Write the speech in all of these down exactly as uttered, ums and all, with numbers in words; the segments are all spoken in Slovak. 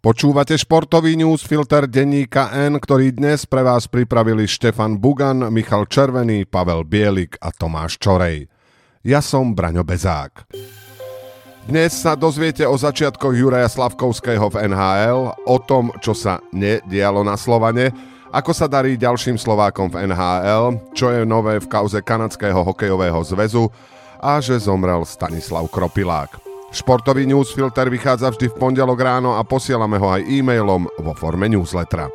Počúvate športový newsfilter denníka N, ktorý dnes pre vás pripravili Štefan Bugan, Michal Červený, Pavel Bielik a Tomáš Čorej. Ja som Braňo Bezák. Dnes sa dozviete o začiatkoch Juraja Slavkovského v en há el, o tom, čo sa nedialo na Slovane, ako sa darí ďalším Slovákom v en há el, čo je nové v kauze Kanadského hokejového zväzu a že zomrel Stanislav Kropilák. Športový newsfilter vychádza vždy v pondelok ráno a posielame ho aj e-mailom vo forme newslettera.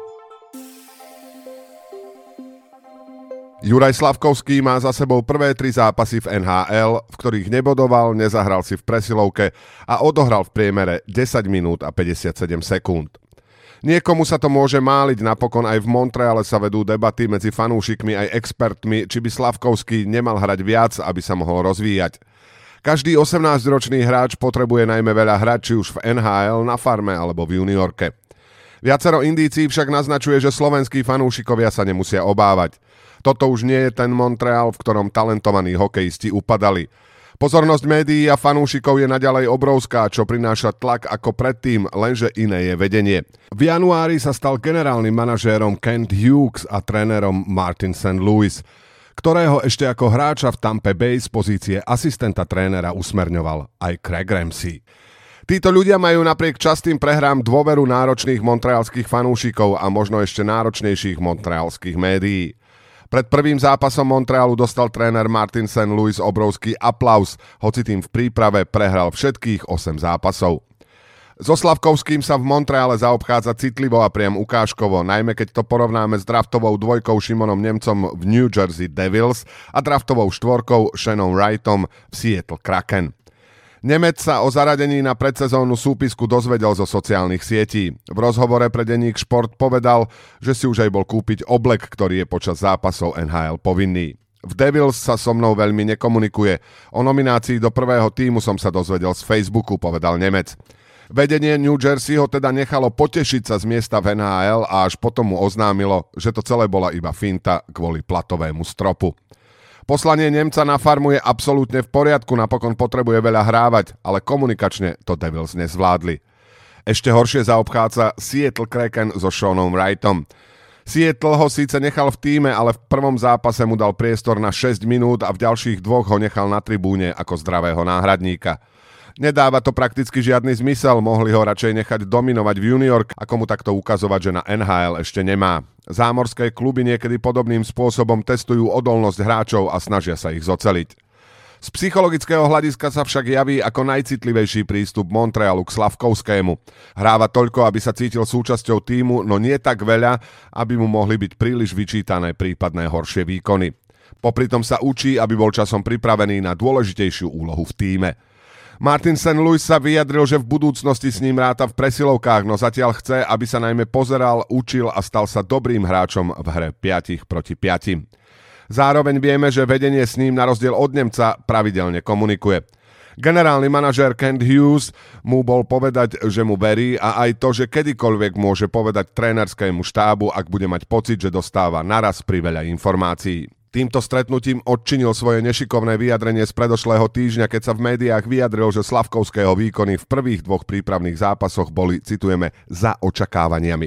Juraj Slavkovský má za sebou prvé tri zápasy v en há el, v ktorých nebodoval, nezahral si v presilovke a odohral v priemere desať minút a päťdesiatsedem sekúnd. Niekomu sa to môže máliť, napokon aj v Montreale sa vedú debaty medzi fanúšikmi aj expertmi, či by Slavkovský nemal hrať viac, aby sa mohol rozvíjať. Každý osemnásťročný hráč potrebuje najmä veľa hrať, či už v en há el, na farme alebo v juniorke. Viacero indícií však naznačuje, že slovenskí fanúšikovia sa nemusia obávať. Toto už nie je ten Montreal, v ktorom talentovaní hokejisti upadali. Pozornosť médií a fanúšikov je naďalej obrovská, čo prináša tlak ako predtým, lenže iné je vedenie. V januári sa stal generálnym manažérom Kent Hughes a trénerom Martin Saint Louis, ktorého ešte ako hráča v Tampa Bay z pozície asistenta trénera usmerňoval aj Craig Ramsey. Títo ľudia majú napriek častým prehrám dôveru náročných montrealských fanúšikov a možno ešte náročnejších montrealských médií. Pred prvým zápasom Montrealu dostal tréner Martin Saint Louis obrovský aplauz, hoci tým v príprave prehral všetkých osem zápasov. So Slavkovským sa v Montreale zaobchádza citlivo a priam ukážkovo, najmä keď to porovnáme s draftovou dvojkou Šimonom Nemcom v New Jersey Devils a draftovou štvorkou Shannon Wrightom v Seattle Kraken. Nemec sa o zaradení na predsezónnu súpisku dozvedel zo sociálnych sietí. V rozhovore pre denník Šport povedal, že si už aj bol kúpiť oblek, ktorý je počas zápasov en há el povinný. V Devils sa so mnou veľmi nekomunikuje. O nominácii do prvého tímu som sa dozvedel z Facebooku, povedal Nemec. Vedenie New Jersey ho teda nechalo potešiť sa z miesta v en há el a až potom mu oznámilo, že to celé bola iba finta kvôli platovému stropu. Poslanie Nemca na farmu je absolútne v poriadku, napokon potrebuje veľa hrávať, ale komunikačne to Devils nezvládli. Ešte horšie zaobchádza Seattle Kraken so Shannonom Wrightom. Seattle ho síce nechal v tíme, ale v prvom zápase mu dal priestor na šesť minút a v ďalších dvoch ho nechal na tribúne ako zdravého náhradníka. Nedáva to prakticky žiadny zmysel, mohli ho radšej nechať dominovať v juniorke, ako mu takto ukazovať, že na en há el ešte nemá. Zámorské kluby niekedy podobným spôsobom testujú odolnosť hráčov a snažia sa ich zoceliť. Z psychologického hľadiska sa však javí ako najcitlivejší prístup Montrealu k Slavkovskému. Hráva toľko, aby sa cítil súčasťou tímu, no nie tak veľa, aby mu mohli byť príliš vyčítané prípadné horšie výkony. Popritom sa učí, aby bol časom pripravený na dôležitejšiu úlohu v tíme. Martin Saint Louis sa vyjadril, že v budúcnosti s ním ráta v presilovkách, no zatiaľ chce, aby sa najmä pozeral, učil a stal sa dobrým hráčom v hre päť proti päť. Zároveň vieme, že vedenie s ním na rozdiel od Nemca pravidelne komunikuje. Generálny manažér Kent Hughes mu bol povedať, že mu verí a aj to, že kedykoľvek môže povedať trénerskému štábu, ak bude mať pocit, že dostáva naraz priveľa informácií. Týmto stretnutím odčinil svoje nešikovné vyjadrenie z predošlého týždňa, keď sa v médiách vyjadril, že Slavkovského výkony v prvých dvoch prípravných zápasoch boli, citujeme, za očakávaniami.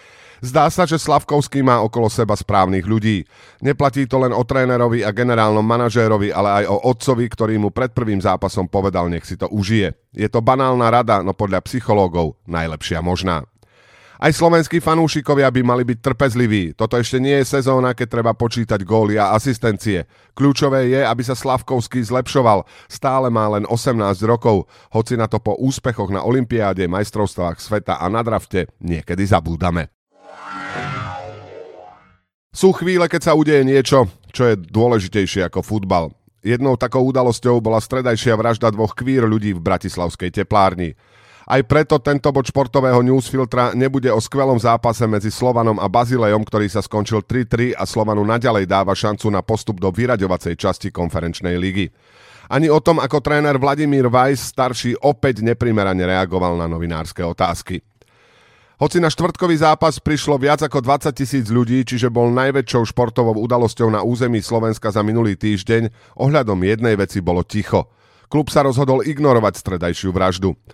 Zdá sa, že Slavkovský má okolo seba správnych ľudí. Neplatí to len o trénerovi a generálnom manažérovi, ale aj o otcovi, ktorý mu pred prvým zápasom povedal, nech si to užije. Je to banálna rada, no podľa psychológov najlepšia možná. Aj slovenskí fanúšikovia by mali byť trpezliví. Toto ešte nie je sezóna, keď treba počítať góly a asistencie. Kľúčové je, aby sa Slavkovský zlepšoval. Stále má len osemnásť rokov, hoci na to po úspechoch na olympiáde, majstrovstvách sveta a na drafte niekedy zabúdame. Sú chvíle, keď sa udeje niečo, čo je dôležitejšie ako futbal. Jednou takou udalosťou bola stredajšia vražda dvoch queer ľudí v bratislavskej teplárni. Aj preto tento bod športového newsfiltra nebude o skvelom zápase medzi Slovanom a Bazilejom, ktorý sa skončil tri tri a Slovanu naďalej dáva šancu na postup do vyraďovacej časti konferenčnej ligy. Ani o tom, ako tréner Vladimír Weiss starší opäť neprimerane reagoval na novinárske otázky. Hoci na štvrtkový zápas prišlo viac ako dvadsať tisíc ľudí, čiže bol najväčšou športovou udalosťou na území Slovenska za minulý týždeň, ohľadom jednej veci bolo ticho. Klub sa rozhodol ignorovať stredajšiu vraždu.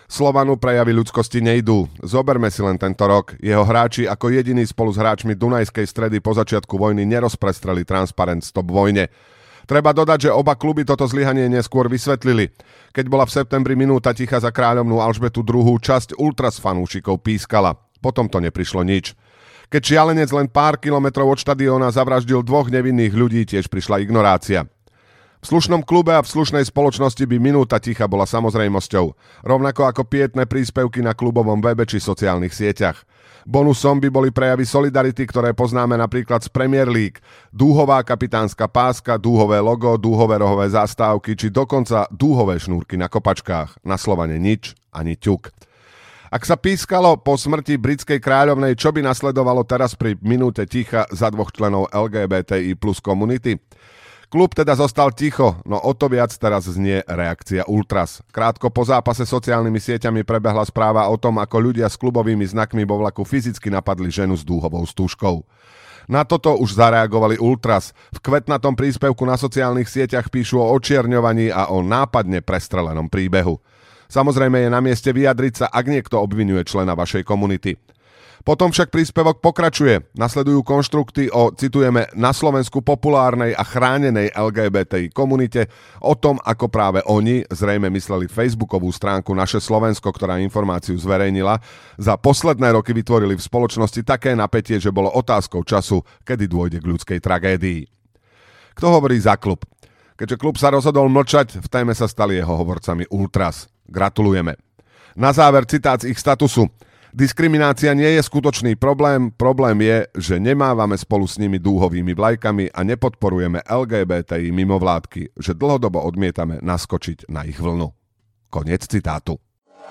Slovanu prejavy ľudskosti nejdú. Zoberme si len tento rok. Jeho hráči ako jediní spolu s hráčmi Dunajskej Stredy po začiatku vojny nerozprestreli transparent Stop vojne. Treba dodať, že oba kluby toto zlyhanie neskôr vysvetlili. Keď bola v septembri minúta ticha za kráľovnú Alžbetu druhú, časť ultras fanúšikov pískala. Potom to neprišlo nič. Keď šialenec len pár kilometrov od štadióna zavraždil dvoch nevinných ľudí, tiež prišla ignorácia. V slušnom klube a v slušnej spoločnosti by minúta ticha bola samozrejmosťou, rovnako ako pietné príspevky na klubovom webe či sociálnych sieťach. Bonusom by boli prejavy solidarity, ktoré poznáme napríklad z Premier League, dúhová kapitánska páska, dúhové logo, dúhové rohové zástavky či dokonca dúhové šnúrky na kopačkách. Na Slovane nič, ani ťuk. Ak sa pískalo po smrti britskej kráľovnej, čo by nasledovalo teraz pri minúte ticha za dvoch členov el gé bé té í plus komunity? Klub teda zostal ticho, no o to viac teraz znie reakcia ultras. Krátko po zápase sociálnymi sieťami prebehla správa o tom, ako ľudia s klubovými znakmi vo vlaku fyzicky napadli ženu s dúhovou stúžkou. Na toto už zareagovali ultras. V kvetnatom príspevku na sociálnych sieťach píšu o očierňovaní a o nápadne prestrelenom príbehu. Samozrejme je na mieste vyjadriť sa, ak niekto obvinuje člena vašej komunity. Potom však príspevok pokračuje. Nasledujú konštrukty o, citujeme, na Slovensku populárnej a chránenej el gé bé té í komunite, o tom, ako práve oni, zrejme mysleli facebookovú stránku Naše Slovensko, ktorá informáciu zverejnila, za posledné roky vytvorili v spoločnosti také napätie, že bolo otázkou času, kedy dôjde k ľudskej tragédii. Kto hovorí za klub? Keďže klub sa rozhodol mlčať, v téme sa stali jeho hovorcami ultras. Gratulujeme. Na záver citát z ich statusu. Diskriminácia nie je skutočný problém, problém je, že nemávame spolu s nimi dúhovými vlajkami a nepodporujeme el gé bé té í mimovládky, že dlhodobo odmietame naskočiť na ich vlnu. Koniec citátu.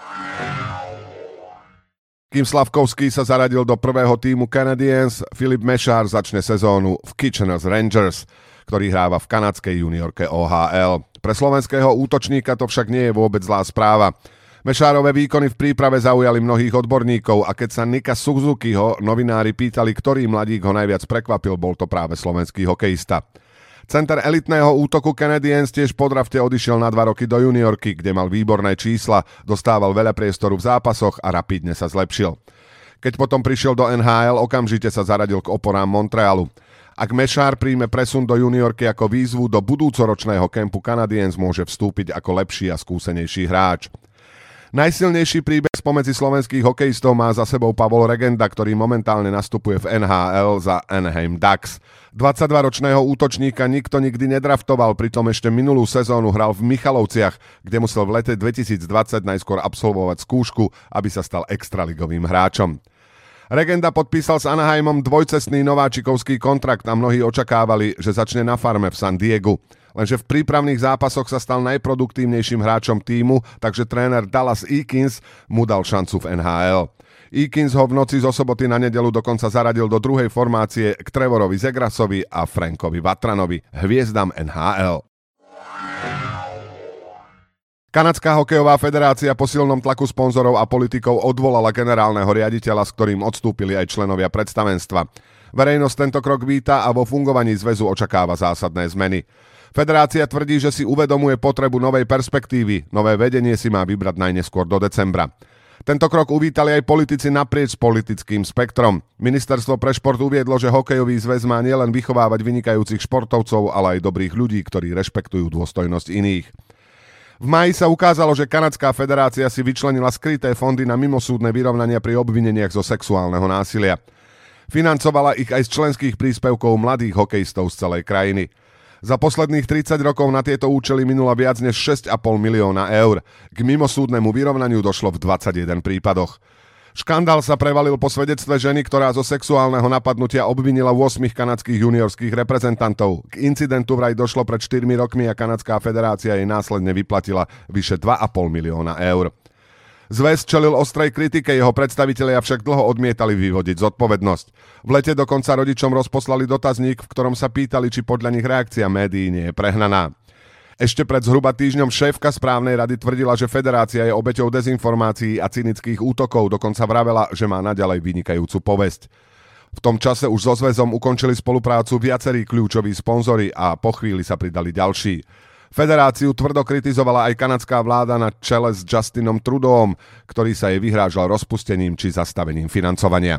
Kým Slavkovský sa zaradil do prvého tímu Canadiens, Filip Mešár začne sezónu v Kitchener Rangers, ktorý hráva v kanadskej juniorke ó há el. Pre slovenského útočníka to však nie je vôbec zlá správa. Mešárove výkony v príprave zaujali mnohých odborníkov a keď sa Nika Suzukiho novinári pýtali, ktorý mladík ho najviac prekvapil, bol to práve slovenský hokejista. Center elitného útoku Canadiens tiež po drafte odišiel na dva roky do juniorky, kde mal výborné čísla, dostával veľa priestoru v zápasoch a rapidne sa zlepšil. Keď potom prišiel do en há el, okamžite sa zaradil k oporám Montrealu. Ak Mešár príjme presun do juniorky ako výzvu, do budúcoročného kempu Canadiens môže vstúpiť ako lepší a skúsenejší hráč. Najsilnejší príbeh spomedzi slovenských hokejistov má za sebou Pavol Regenda, ktorý momentálne nastupuje v en há el za Anaheim Ducks. dvadsaťdvaročného útočníka nikto nikdy nedraftoval, pritom ešte minulú sezónu hral v Michalovciach, kde musel v lete dvetisícdvadsať najskôr absolvovať skúšku, aby sa stal extraligovým hráčom. Regenda podpísal s Anaheimom dvojcestný nováčikovský kontrakt a mnohí očakávali, že začne na farme v San Diegu. Lenže v prípravných zápasoch sa stal najproduktívnejším hráčom tímu, takže tréner Dallas Eakins mu dal šancu v en há el. Eakins ho v noci zo soboty na nedeľu dokonca zaradil do druhej formácie k Trevorovi Zegrasovi a Frankovi Vatranovi, hviezdam en há el. Kanadská hokejová federácia po silnom tlaku sponzorov a politikov odvolala generálneho riaditeľa, s ktorým odstúpili aj členovia predstavenstva. Verejnosť tento krok víta a vo fungovaní zväzu očakáva zásadné zmeny. Federácia tvrdí, že si uvedomuje potrebu novej perspektívy. Nové vedenie si má vybrať najneskôr do decembra. Tento krok uvítali aj politici naprieč politickým spektrom. Ministerstvo pre šport uviedlo, že hokejový zväz má nielen vychovávať vynikajúcich športovcov, ale aj dobrých ľudí, ktorí rešpektujú dôstojnosť iných. V máji sa ukázalo, že Kanadská federácia si vyčlenila skryté fondy na mimosúdne vyrovnania pri obvineniach zo sexuálneho násilia. Financovala ich aj z členských príspevkov mladých hokejistov z celej krajiny. Za posledných tridsať rokov na tieto účely minula viac než šesť a pol milióna eur. K mimosúdnemu vyrovnaniu došlo v dvadsaťjeden prípadoch. Škandál sa prevalil po svedectve ženy, ktorá zo sexuálneho napadnutia obvinila ôsmich kanadských juniorských reprezentantov. K incidentu vraj došlo pred štyrmi rokmi a Kanadská federácia jej následne vyplatila vyše dva a pol milióna eur. Zväz čelil ostrej kritike, jeho predstavitelia však dlho odmietali vyvodiť zodpovednosť. V lete dokonca rodičom rozposlali dotazník, v ktorom sa pýtali, či podľa nich reakcia médií nie je prehnaná. Ešte pred zhruba týždňom šéfka správnej rady tvrdila, že federácia je obeťou dezinformácií a cynických útokov, dokonca vravela, že má naďalej vynikajúcu povesť. V tom čase už so zväzom ukončili spoluprácu viacerí kľúčoví sponzori a po chvíli sa pridali ďalší. Federáciu tvrdo kritizovala aj kanadská vláda na čele s Justinom Trudeauom, ktorý sa jej vyhrážal rozpustením či zastavením financovania.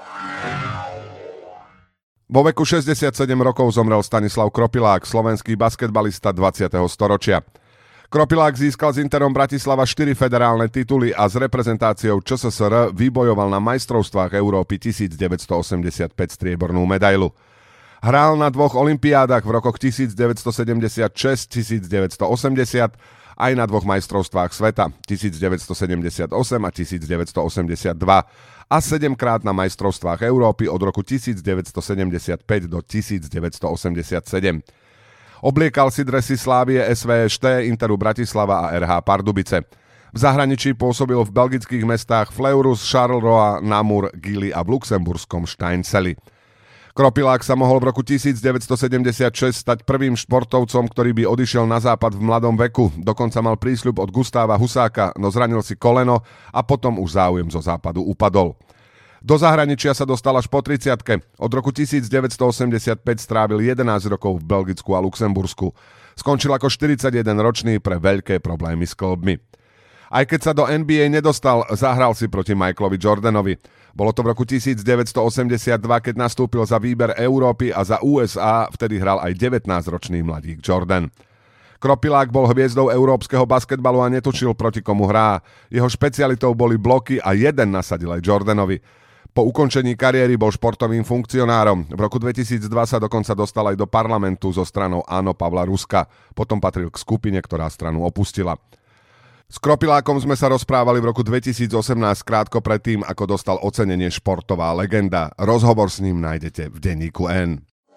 Vo veku šesťdesiatsedem rokov zomrel Stanislav Kropilák, slovenský basketbalista dvadsiateho storočia. Kropilák získal s Interom Bratislava štyri federálne tituly a s reprezentáciou ČSSR vybojoval na majstrovstvách Európy devätnásťstoosemdesiatpäť striebornú medailu. Hral na dvoch olympiádach v rokoch devätnásťstosedemdesiatšesť devätnásťstoosemdesiat aj na dvoch majstrovstvách sveta devätnásťstosedemdesiatosem a devätnásťstoosemdesiatdva a sedemkrát na majstrovstvách Európy od roku devätnásťstosedemdesiatpäť do devätnásťstoosemdesiatsedem. Obliekal si dresy Slávie, es vé eš té, Interu Bratislava a er há Pardubice. V zahraničí pôsobil v belgických mestách Fleurus, Charleroi, Namur, Gilly a v luxemburskom Steinselli. Kropilák sa mohol v roku devätnásťstosedemdesiatšesť stať prvým športovcom, ktorý by odišiel na západ v mladom veku. Dokonca mal prísľub od Gustáva Husáka, no zranil si koleno a potom už záujem zo západu upadol. Do zahraničia sa dostal až po tridsiatke. Od roku devätnásťstoosemdesiatpäť strávil jedenásť rokov v Belgicku a Luxembursku. Skončil ako štyridsaťjedenročný pre veľké problémy s kĺbmi. Aj keď sa do en bí ej nedostal, zahral si proti Michaelovi Jordanovi. Bolo to v roku devätnásťstoosemdesiatdva, keď nastúpil za výber Európy a za ú es á vtedy hral aj devätnásťročný mladík Jordan. Kropilák bol hviezdou európskeho basketbalu a netušil, proti komu hrá. Jeho špecialitou boli bloky a jeden nasadil aj Jordanovi. Po ukončení kariéry bol športovým funkcionárom. V roku dvetisícdva sa dokonca dostal aj do parlamentu so stranou Áno Pavla Ruska. Potom patril k skupine, ktorá stranu opustila. S Kropilákom sme sa rozprávali v roku dvetisícosemnásť, krátko predtým, ako dostal ocenenie športová legenda. Rozhovor s ním nájdete v denníku N.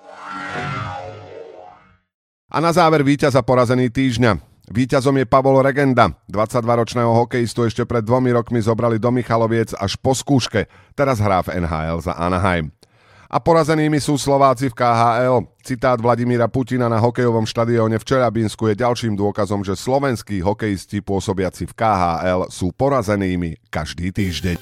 A na záver víťaz a porazený týždňa. Víťazom je Pavol Regenda. dvadsaťdvaročného hokejistu ešte pred dvomi rokmi zobrali do Michaloviec až po skúške. Teraz hrá v en há el za Anaheim. A porazenými sú Slováci v ká há el. Citát Vladimíra Putina na hokejovom štadióne v Čeľabínsku je ďalším dôkazom, že slovenskí hokejisti pôsobiaci v ká há el sú porazenými každý týždeň.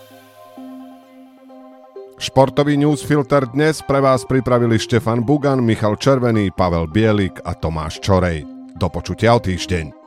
Športový newsfilter dnes pre vás pripravili Štefan Bugan, Michal Červený, Pavel Bielik a Tomáš Čorej. Do počutia o týždeň.